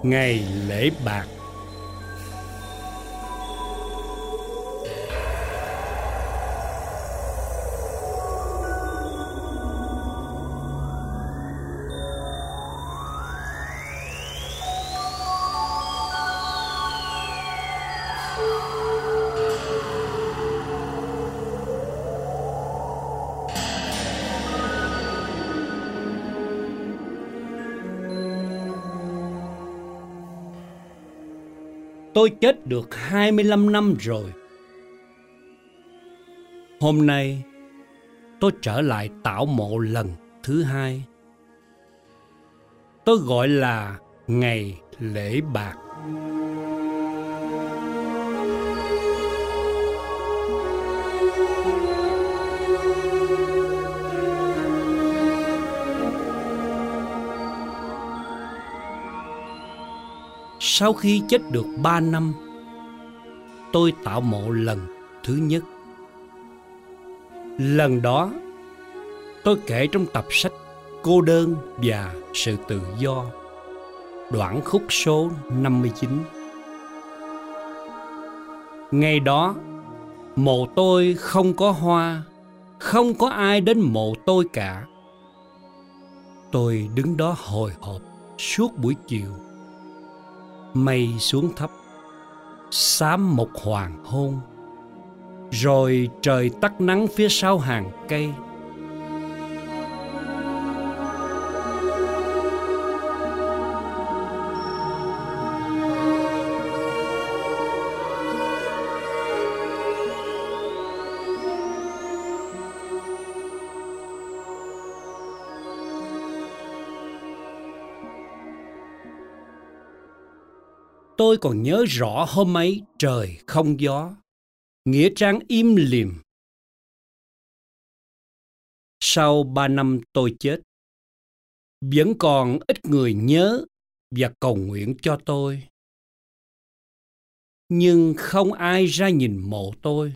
Ngày lễ bạc. Tôi chết được 25 năm rồi. Hôm nay, tôi trở lại tảo mộ lần thứ hai. Tôi gọi là ngày lễ bạc. Sau khi chết được 3 năm, tôi tảo mộ lần thứ nhất. Lần đó, tôi kể trong tập sách Cô đơn và sự tự do, đoạn khúc số 59. Ngày đó, mộ tôi không có hoa, không có ai đến mộ tôi cả. Tôi đứng đó hồi hộp suốt buổi chiều. Mây xuống thấp, xám một hoàng hôn. Rồi trời tắt nắng phía sau hàng cây. Tôi còn nhớ rõ hôm ấy trời không gió, nghĩa trang im lìm. Sau 3 năm tôi chết, vẫn còn ít người nhớ và cầu nguyện cho tôi. Nhưng không ai ra nhìn mộ tôi.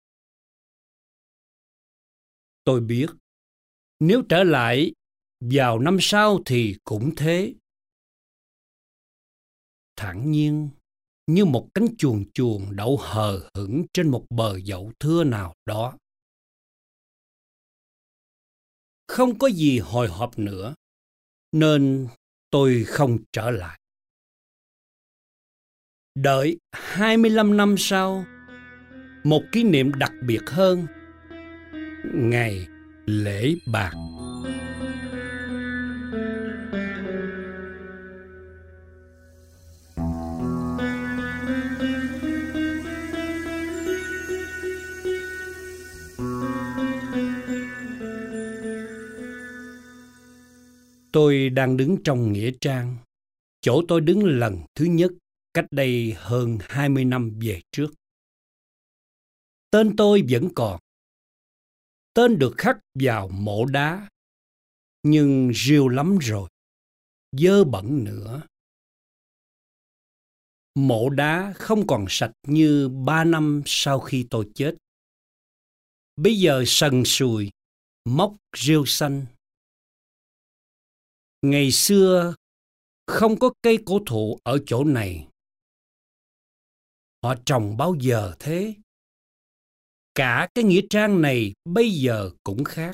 Tôi biết, nếu trở lại vào năm sau thì cũng thế. Thản nhiên, như một cánh chuồn chuồn đậu hờ hững trên một bờ dậu thưa nào đó. Không có gì hồi hộp nữa, nên tôi không trở lại. Đợi 25 năm sau, một kỷ niệm đặc biệt hơn, ngày lễ bạc. Tôi đang đứng trong nghĩa trang, chỗ tôi đứng lần thứ nhất cách đây hơn 20 năm về trước. Tên tôi vẫn còn. Tên được khắc vào mộ đá, nhưng riêu lắm rồi, dơ bẩn nữa. Mộ đá không còn sạch như 3 năm sau khi tôi chết. Bây giờ sần sùi, mốc rêu xanh. Ngày xưa không có cây cổ thụ ở chỗ này. Họ trồng bao giờ thế? Cả cái nghĩa trang này bây giờ cũng khác.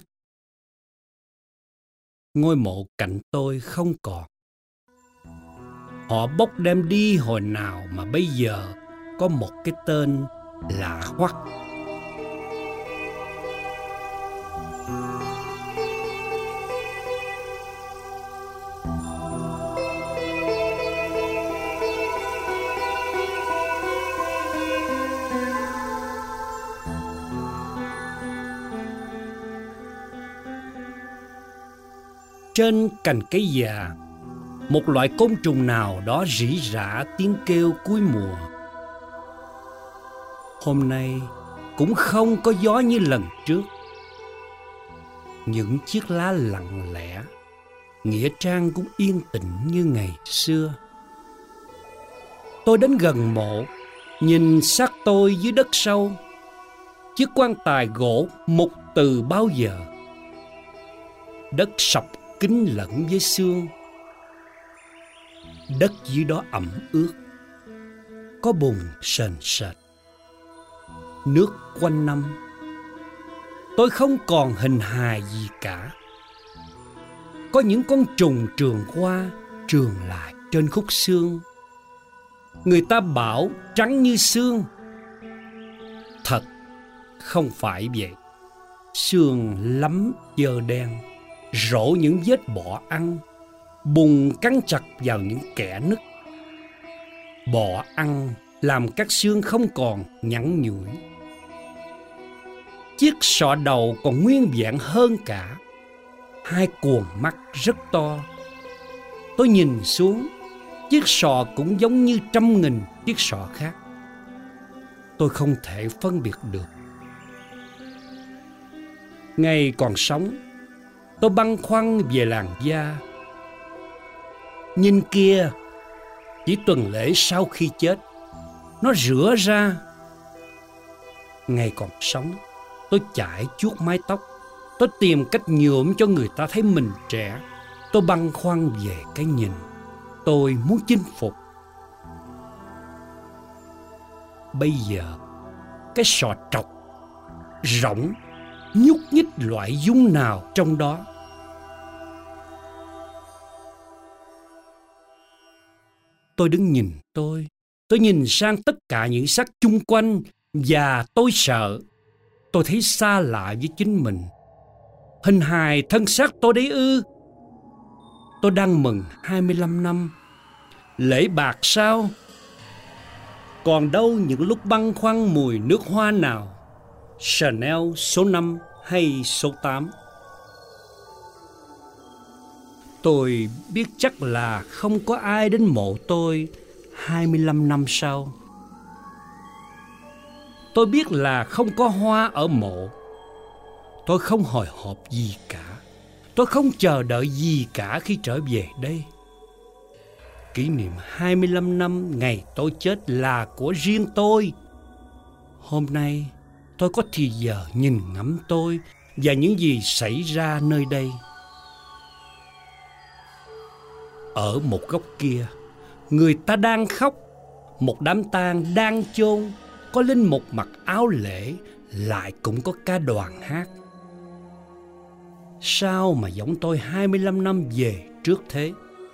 Ngôi mộ cạnh tôi không còn. Họ bốc đem đi hồi nào mà bây giờ có một cái tên lạ hoắc. Trên cành cây già, một loại côn trùng nào đó rỉ rả tiếng kêu cuối mùa. Hôm nay cũng không có gió như lần trước. Những chiếc lá lặng lẽ, nghĩa trang cũng yên tĩnh như ngày xưa. Tôi đến gần mộ, nhìn xác tôi dưới đất sâu. Chiếc quan tài gỗ mục từ bao giờ. Đất sọc kín lẫn với xương. Đất dưới đó ẩm ướt, có bùn sền sệt, nước quanh năm. Tôi không còn hình hài gì cả. Có những con trùng trường qua trường lại trên khúc xương. Người ta bảo trắng như xương. Thật không phải vậy. Xương lắm dơ đen, rỗ những vết bọ ăn, bùn cắn chặt vào những kẽ nứt. Bọ ăn làm các xương không còn nhẵn nhụi. Chiếc sọ đầu còn nguyên vẹn hơn cả. Hai cuồng mắt rất to. Tôi nhìn xuống, chiếc sọ cũng giống như trăm nghìn chiếc sọ khác. Tôi không thể phân biệt được. Ngày còn sống, tôi băn khoăn về làn da. Nhìn kia, chỉ tuần lễ sau khi chết, nó rửa ra. Ngày còn sống, tôi chải chuốt mái tóc. Tôi tìm cách nhuộm cho người ta thấy mình trẻ. Tôi băn khoăn về cái nhìn. Tôi muốn chinh phục. Bây giờ, cái sọ trọc, rỗng, nhúc nhích loại dung nào trong đó. Tôi đứng nhìn tôi nhìn sang tất cả những xác chung quanh và tôi sợ. Tôi thấy xa lạ với chính mình. Hình hài thân xác tôi đấy ư? Tôi đang mừng 25 năm. Lễ bạc sao? Còn đâu những lúc băn khoăn mùi nước hoa nào, Chanel số 5 hay số 8? Tôi biết chắc là không có ai đến mộ tôi 25 năm sau. Tôi biết là không có hoa ở mộ. Tôi không hồi hộp gì cả. Tôi không chờ đợi gì cả khi trở về đây. Kỷ niệm 25 năm ngày tôi chết là của riêng tôi. Hôm nay tôi có thì giờ nhìn ngắm tôi và những gì xảy ra nơi đây. Ở một góc kia, người ta đang khóc. Một đám tang đang chôn. Có linh mục mặc áo lễ, lại cũng có ca đoàn hát. Sao mà giống tôi 25 năm về trước thế?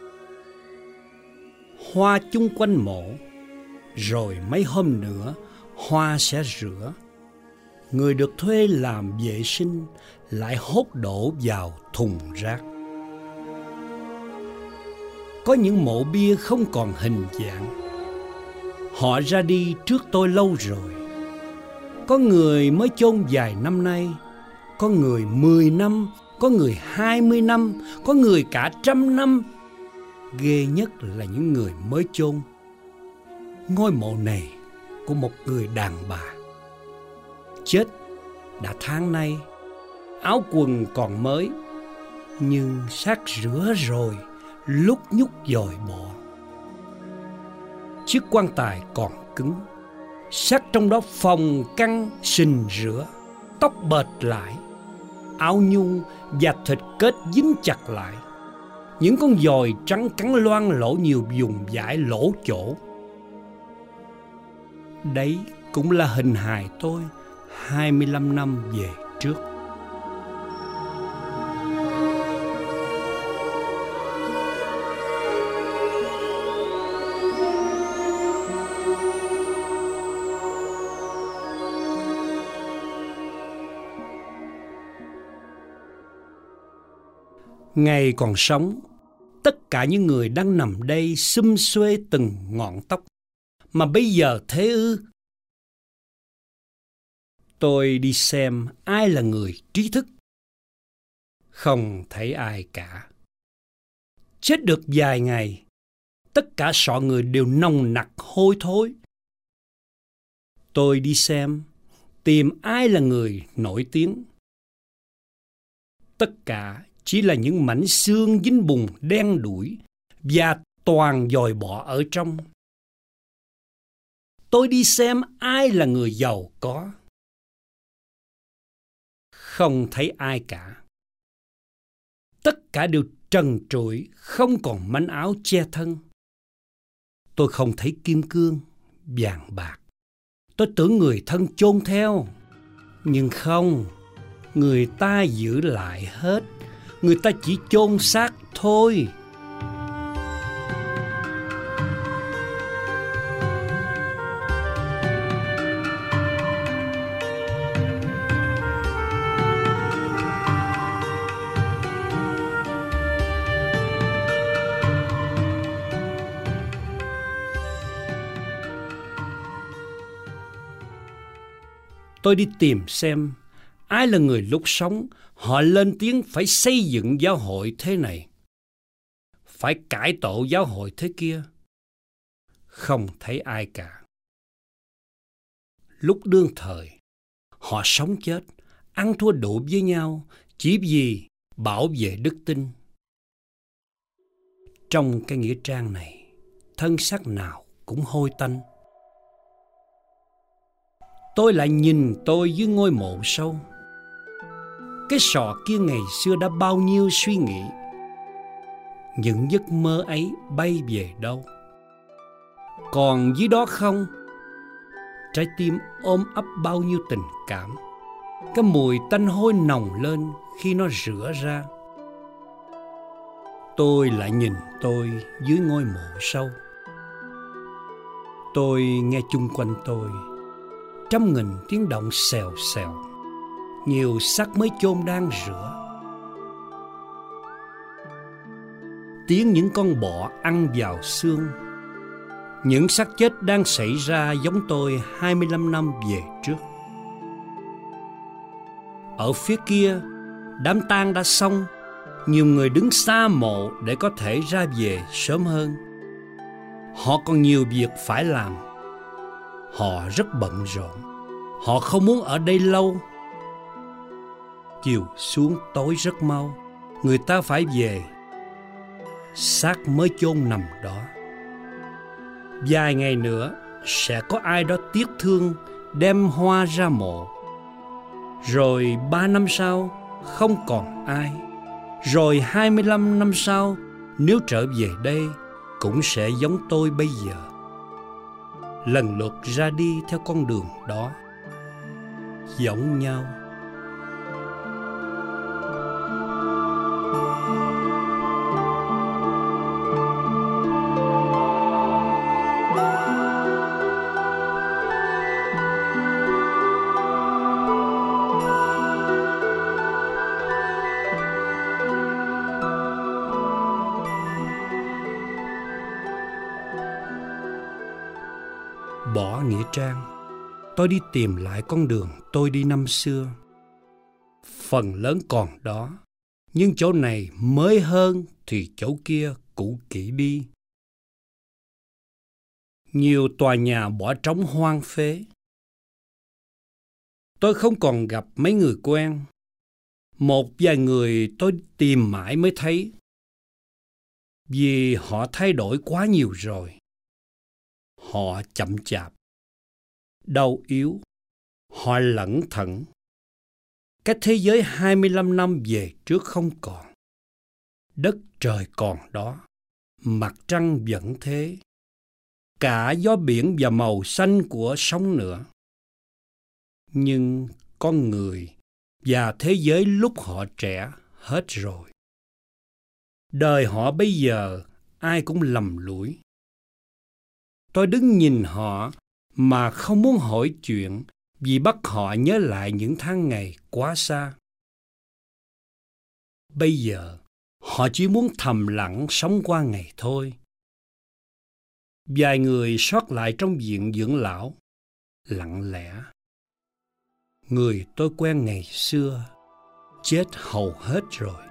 Hoa chung quanh mộ, rồi mấy hôm nữa hoa sẽ rửa. Người được thuê làm vệ sinh lại hốt đổ vào thùng rác. Có những mộ bia không còn hình dạng. Họ ra đi trước tôi lâu rồi. Có người mới chôn vài năm nay, có người 10 năm, có người 20 năm, có người cả 100 năm. Ghê nhất là những người mới chôn. Ngôi mộ này của một người đàn bà. Chết đã tháng nay, áo quần còn mới, nhưng xác rửa rồi, lúc nhúc dòi bọ. Chiếc quan tài còn cứng, xác trong đó phồng căng sình rửa, tóc bệt lại, áo nhung và thịt kết dính chặt lại. Những con dòi trắng cắn loang lỗ nhiều vùng vải lỗ chỗ. Đấy cũng là hình hài tôi 25 năm về trước. Ngày còn sống, tất cả những người đang nằm đây xum xuê từng ngọn tóc. Mà bây giờ thế ư? Tôi đi xem ai là người trí thức. Không thấy ai cả. Chết được vài ngày, tất cả sọ người đều nồng nặc hôi thối. Tôi đi xem, tìm ai là người nổi tiếng. Tất cả chỉ là những mảnh xương dính bùn đen đủi và toàn dòi bọ ở trong. Tôi đi xem ai là người giàu có. Không thấy ai cả. Tất cả đều trần trụi, không còn manh áo che thân. Tôi không thấy kim cương, vàng bạc. Tôi tưởng người thân chôn theo. Nhưng không, người ta giữ lại hết. Người ta chỉ chôn xác thôi. Tôi đi tìm xem ai là người lúc sống, họ lên tiếng phải xây dựng giáo hội thế này, phải cải tổ giáo hội thế kia. Không thấy ai cả. Lúc đương thời, họ sống chết, ăn thua đủ với nhau, chỉ vì bảo vệ đức tin. Trong cái nghĩa trang này, thân xác nào cũng hôi tanh. Tôi lại nhìn tôi dưới ngôi mộ sâu. Cái sọ kia ngày xưa đã bao nhiêu suy nghĩ. Những giấc mơ ấy bay về đâu? Còn dưới đó không? Trái tim ôm ấp bao nhiêu tình cảm. Cái mùi tanh hôi nồng lên khi nó rửa ra. Tôi lại nhìn tôi dưới ngôi mộ sâu. Tôi nghe chung quanh tôi trăm nghìn tiếng động xèo xèo. Nhiều xác mới chôn đang rửa. Tiếng những con bọ ăn vào xương. Những xác chết đang xảy ra giống tôi 25 năm về trước. Ở phía kia, đám tang đã xong. Nhiều người đứng xa mộ để có thể ra về sớm hơn. Họ còn nhiều việc phải làm. Họ rất bận rộn. Họ không muốn ở đây lâu. Chiều xuống tối rất mau. Người ta phải về. Xác mới chôn nằm đó. Vài ngày nữa sẽ có ai đó tiếc thương đem hoa ra mộ. Rồi 3 năm sau không còn ai. Rồi 25 năm sau nếu trở về đây cũng sẽ giống tôi bây giờ. Lần lượt ra đi theo con đường đó. Giống nhau. Bỏ nghĩa trang, tôi đi tìm lại con đường tôi đi năm xưa. Phần lớn còn đó, nhưng chỗ này mới hơn thì chỗ kia cũ kỹ đi. Nhiều tòa nhà bỏ trống hoang phế. Tôi không còn gặp mấy người quen. Một vài người tôi tìm mãi mới thấy. Vì họ thay đổi quá nhiều rồi. Họ chậm chạp, đau yếu, họ lẩn thận. Cái thế giới 25 năm về trước không còn. Đất trời còn đó, mặt trăng vẫn thế. Cả gió biển và màu xanh của sóng nữa. Nhưng con người và thế giới lúc họ trẻ hết rồi. Đời họ bây giờ ai cũng lầm lũi. Tôi đứng nhìn họ mà không muốn hỏi chuyện vì bắt họ nhớ lại những tháng ngày quá xa. Bây giờ, họ chỉ muốn thầm lặng sống qua ngày thôi. Vài người sót lại trong viện dưỡng lão, lặng lẽ. Người tôi quen ngày xưa, chết hầu hết rồi.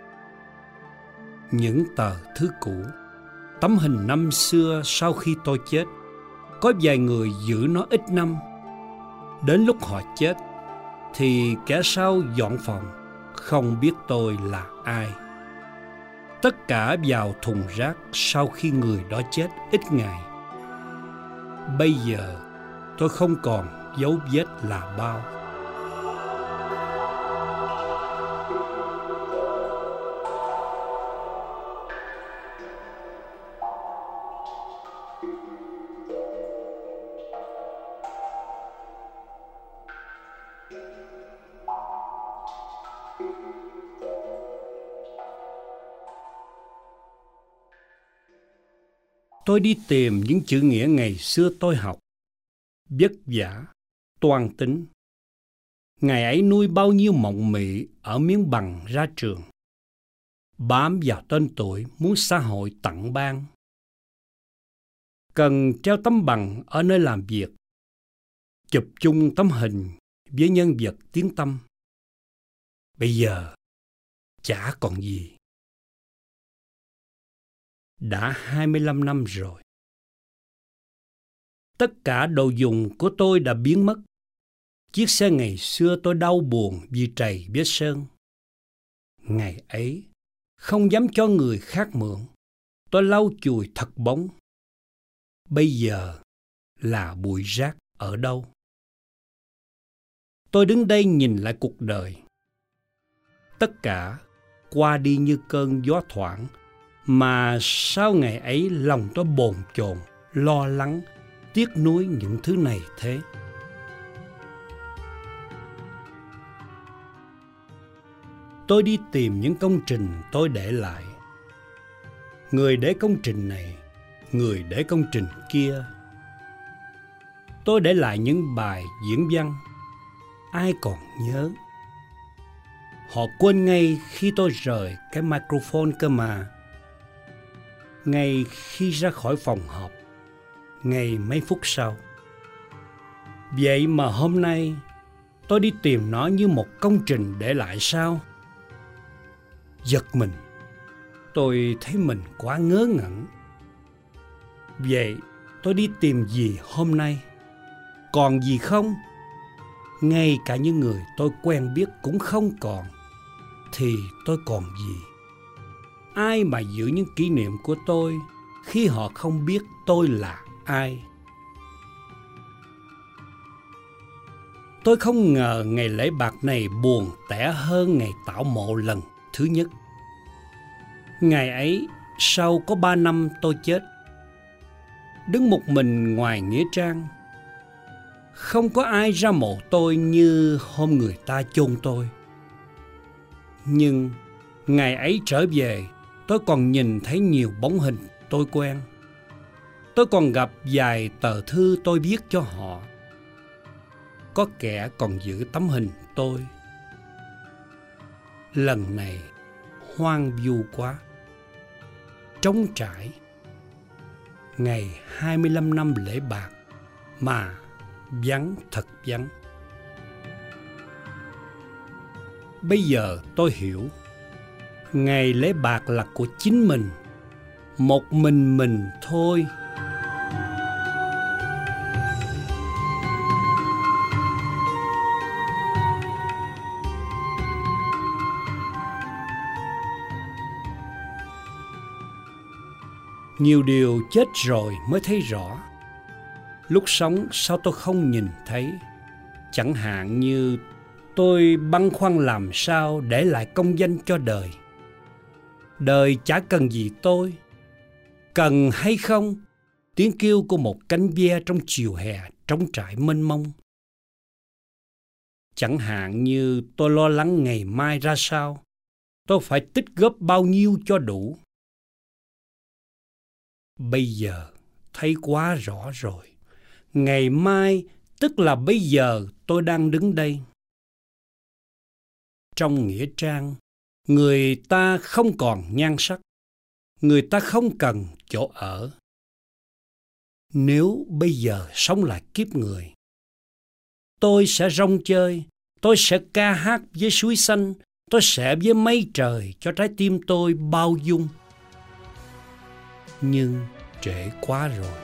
Những tờ thứ cũ, tấm hình năm xưa sau khi tôi chết, có vài người giữ nó ít năm. Đến lúc họ chết, thì kẻ sau dọn phòng, không biết tôi là ai. Tất cả vào thùng rác sau khi người đó chết ít ngày. Bây giờ, tôi không còn dấu vết là bao. tôi đi tìm những chữ nghĩa ngày xưa tôi học. Vất vả, toan tính. Ngày ấy nuôi bao nhiêu mộng mị ở miếng bằng ra trường. Bám vào tên tuổi muốn xã hội tặng ban. Cần treo tấm bằng ở nơi làm việc. Chụp chung tấm hình với nhân vật tiếng tăm. Bây giờ chả còn gì. Đã 25 năm rồi. Tất cả đồ dùng của tôi đã biến mất. Chiếc xe ngày xưa tôi đau buồn vì trầy vết sơn. Ngày ấy, không dám cho người khác mượn. Tôi lau chùi thật bóng. Bây giờ là bụi rác ở đâu? Tôi đứng đây nhìn lại cuộc đời. Tất cả qua đi như cơn gió thoảng, mà sau ngày ấy lòng tôi bồn chồn, lo lắng, tiếc nuối những thứ này thế. Tôi đi tìm những công trình tôi để lại. Người để công trình này, người để công trình kia. Tôi để lại những bài diễn văn. Ai còn nhớ? Họ quên ngay khi tôi rời cái microphone cơ mà. Ngay khi ra khỏi phòng họp, ngay mấy phút sau. Vậy mà hôm nay tôi đi tìm nó như một công trình để lại sao? Giật mình, tôi thấy mình quá ngớ ngẩn. Vậy tôi đi tìm gì hôm nay? Còn gì không? Ngay cả những người tôi quen biết cũng không còn. Thì tôi còn gì? Ai mà giữ những kỷ niệm của tôi khi họ không biết tôi là ai? Tôi không ngờ ngày lễ bạc này buồn tẻ hơn ngày tảo mộ lần thứ nhất. Ngày ấy, sau có 3 năm tôi chết. Đứng một mình ngoài nghĩa trang. Không có ai ra mộ tôi như hôm người ta chôn tôi. Nhưng ngày ấy trở về, tôi còn nhìn thấy nhiều bóng hình tôi quen. Tôi còn gặp vài tờ thư tôi viết cho họ. Có kẻ còn giữ tấm hình tôi. Lần này hoang vu quá, trống trải. Ngày 25 năm lễ bạc mà vắng thật vắng. Bây giờ tôi hiểu, ngày lễ bạc là của chính mình, một mình thôi. Nhiều điều chết rồi mới thấy rõ. Lúc sống sao tôi không nhìn thấy? Chẳng hạn như tôi băn khoăn làm sao để lại công danh cho đời. Đời chả cần gì tôi. Cần hay không? Tiếng kêu của một cánh ve trong chiều hè trống trải mênh mông. Chẳng hạn như tôi lo lắng ngày mai ra sao. Tôi phải tích góp bao nhiêu cho đủ. Bây giờ thấy quá rõ rồi. Ngày mai, tức là bây giờ tôi đang đứng đây. Trong nghĩa trang, người ta không còn nhan sắc. Người ta không cần chỗ ở. Nếu bây giờ sống lại kiếp người, tôi sẽ rong chơi, tôi sẽ ca hát với suối xanh, tôi sẽ với mây trời cho trái tim tôi bao dung. Nhưng trễ quá rồi.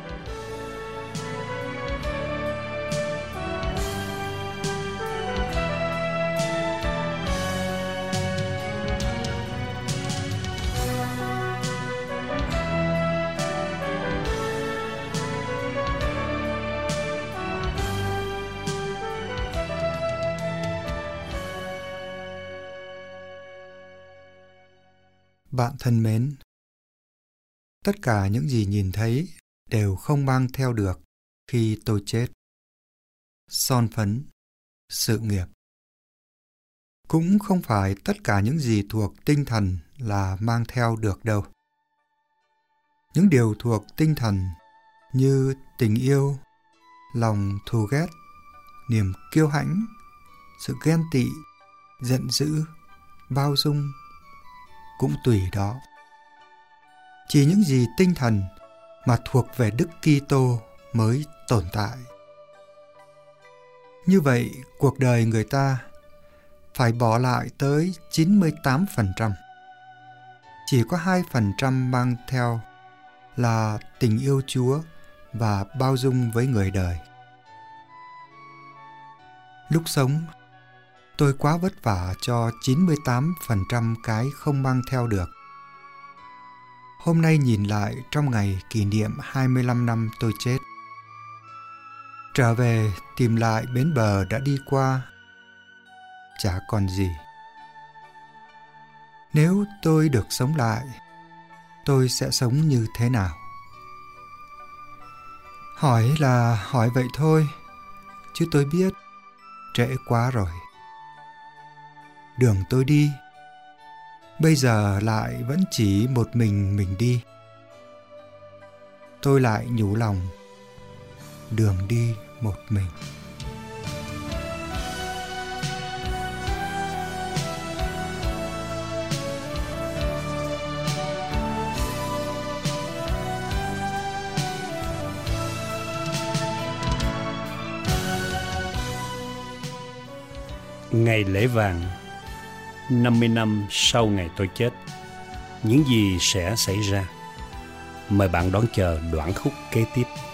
Bạn thân mến, tất cả những gì nhìn thấy đều không mang theo được khi tôi chết. Son phấn, sự nghiệp. Cũng không phải tất cả những gì thuộc tinh thần là mang theo được đâu. Những điều thuộc tinh thần như tình yêu, lòng thù ghét, niềm kiêu hãnh, sự ghen tị, giận dữ, bao dung cũng tùy đó. Chỉ những gì tinh thần mà thuộc về Đức Kitô mới tồn tại. Như vậy, cuộc đời người ta phải bỏ lại tới 98%. Chỉ có 2% mang theo là tình yêu Chúa và bao dung với người đời. Lúc sống, tôi quá vất vả cho 98% cái không mang theo được. Hôm nay nhìn lại trong ngày kỷ niệm 25 năm tôi chết, trở về tìm lại bến bờ đã đi qua, chả còn gì. Nếu tôi được sống lại, tôi sẽ sống như thế nào? Hỏi là hỏi vậy thôi, chứ tôi biết trễ quá rồi. Đường tôi đi, bây giờ lại vẫn chỉ một mình đi. Tôi lại nhủ lòng, đường đi một mình. Ngày lễ vàng, 50 năm sau ngày tôi chết, những gì sẽ xảy ra? Mời bạn đón chờ đoạn khúc kế tiếp.